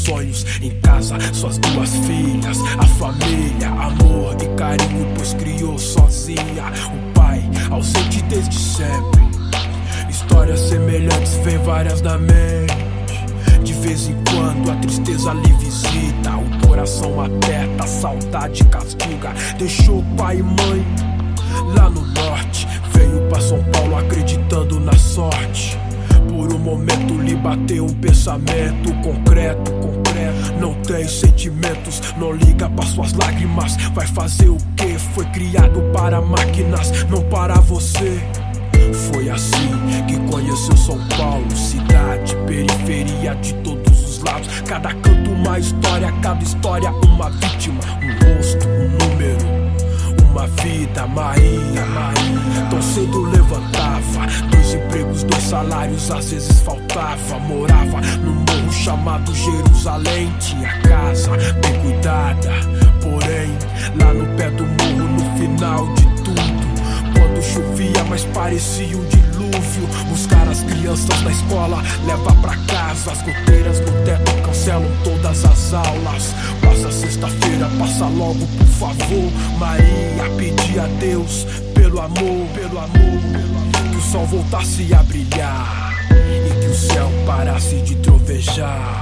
sonhos. Em casa, suas duas filhas, a família, amor e carinho, pois criou sozinha. O pai, ausente desde sempre. Histórias semelhantes, vem várias na mente. De vez em quando a tristeza lhe visita, o coração aperta, a saudade castiga. Deixou pai e mãe lá no norte, veio pra São Paulo acreditando na sorte. Por um momento lhe bateu um pensamento concreto. Não tem sentimentos, não liga pra suas lágrimas. Vai fazer o que? Foi criado para máquinas, não para você. Foi assim que conheceu São Paulo, cidade, periferia de todos os lados. Cada canto uma história, cada história uma vítima. Um rosto, um número, uma vida. Maria, tão cedo levantava, 2 empregos, 2 salários, às vezes faltava. Morava num morro chamado Jerusalém. Tinha casa bem cuidada, porém lá no pé do morro, no final de tudo, quando chovia, mas parecia um dilúvio. Buscar as crianças na escola, leva pra casa. As goteiras no teto cancelam todas as aulas. Passa sexta-feira, passa logo, por favor. Maria pedia a Deus pelo amor, que o sol voltasse a brilhar e que o céu parasse de trovejar.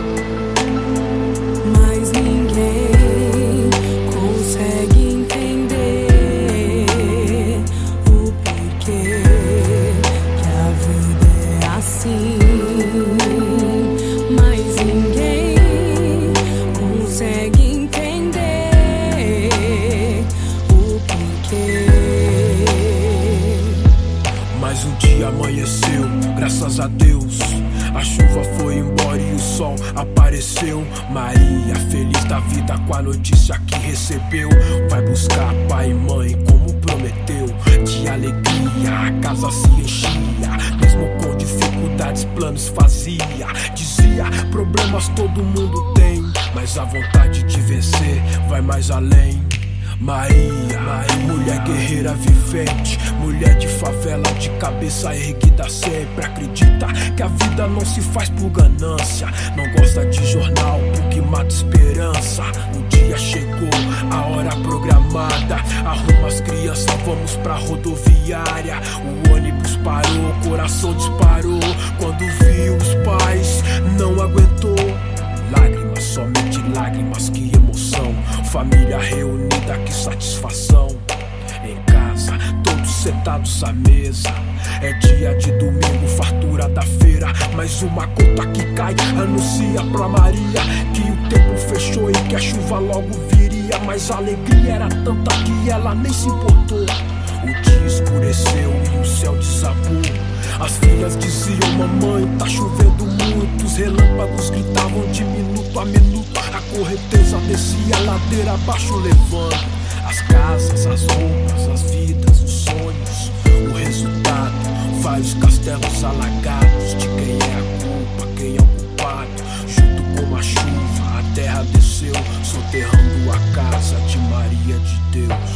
Mas ninguém consegue entender o porquê que a vida é assim. Mas ninguém consegue entender o porquê. Mais um dia amanheceu, graças a Deus. A chuva foi embora e o sol apareceu. Maria, feliz da vida com a notícia que recebeu. Vai buscar pai e mãe como prometeu. De alegria a casa se enchia, mesmo com dificuldades planos fazia. Dizia, problemas todo mundo tem, mas a vontade de vencer vai mais além. Maria, mulher guerreira vivente, mulher de favela de cabeça erguida sempre. Acredita que a vida não se faz por ganância, não gosta de jornal porque mata esperança. O dia chegou, a hora programada, arruma as crianças, vamos pra rodoviária. O ônibus parou, o coração disparou quando viu os pais, não aguentou. Lágrimas, somente lágrimas, que emoção. Família reunida, que satisfação. Em casa, todos sentados à mesa. É dia de domingo, fartura da feira. Mais uma conta que cai, anuncia pra Maria que o tempo fechou e que a chuva logo viria. Mas a alegria era tanta que ela nem se importou. O dia escureceu e o céu desabou. As filhas diziam, mamãe, tá chovendo muito. Os relâmpagos gritavam de minuto a minuto. A correnteza descia a ladeira abaixo, levando as casas, as roupas, as vidas, os sonhos. O resultado, vários castelos alagados. De quem é a culpa, quem é o culpado? Junto com a chuva, a terra desceu, soterrando a casa de Maria de Deus.